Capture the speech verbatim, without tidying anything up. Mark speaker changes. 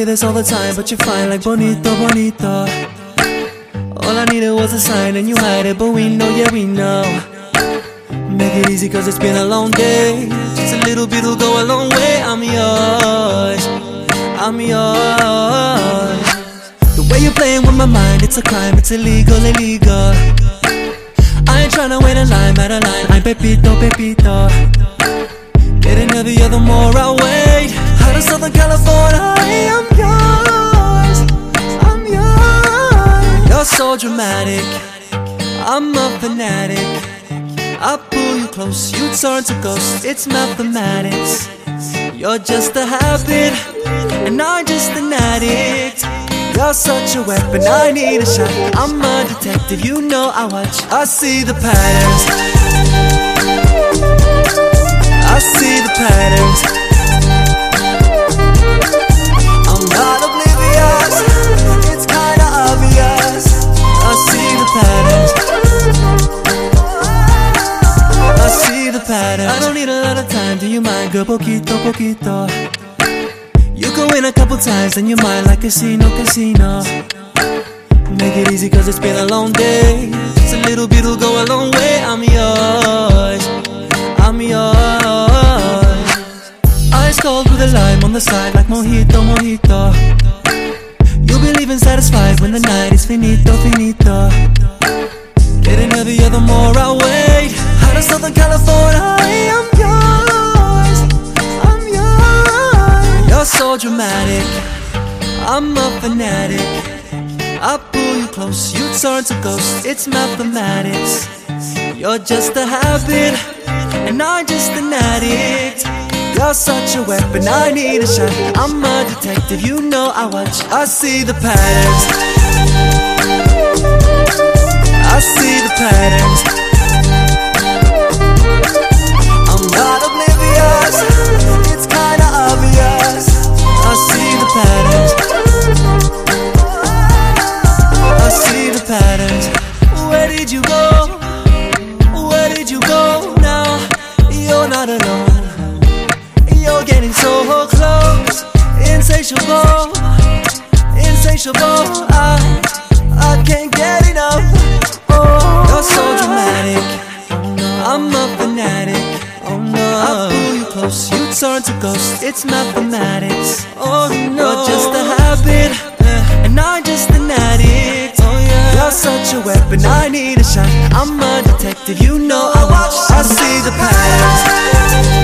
Speaker 1: this all the time, but you're fine like bonito, bonito. All I needed was a sign and you hide it, but we know, yeah we know. Make it easy cause it's been a long day. Just a little bit will go a long way. I'm yours, I'm yours. The way you're playing with my mind, it's a crime, it's illegal, illegal. I ain't tryna wait in line, at a line. I'm Pepito, Pepito. Getting heavier the more I wait. Out of Southern California, I'm yours, I'm yours. You're so dramatic, I'm a fanatic. I pull you close, you turn to ghost. It's mathematics. You're just a habit, and I'm just an addict. You're such a weapon, I need a shot. I'm a detective, you know I watch. I see the patterns, I see the patterns. I'm not oblivious, it's kinda obvious. I see the patterns, I see the patterns. I don't need a lot of time, do you mind, girl? Poquito, poquito. You go in a couple times, then you mind like casino, casino. Make it easy cause it's been a long day. Just a little bit will go a long way. I'm yours, I'm yours. Ice cold with a lime on the side like mojito, mojito. You'll be leaving satisfied when the night is finito, finito. Getting heavier the more I wait. Out of Southern California, I'm yours, I'm yours. You're so dramatic, I'm a fanatic. I pull you close, you turn to ghost. It's mathematics. You're just a habit, and I'm just an addict. You're such a weapon, I need a shot. I'm a detective, you know I watch. I see the patterns, I see the patterns. I'm not oblivious, it's kinda obvious. I see the patterns, I see the patterns. Where did you go? Where did you go now? You're not alone. You're getting so close. Insatiable, insatiable. I, I can't get enough. Oh, you're so dramatic, I'm a fanatic. Oh no, I pull you close, you turn to ghost. It's mathematics. Oh no, you're just a habit, and I'm just an addict. Oh yeah, you're such a weapon, I need a shot. I'm a detective, you know I watch. I see the patterns,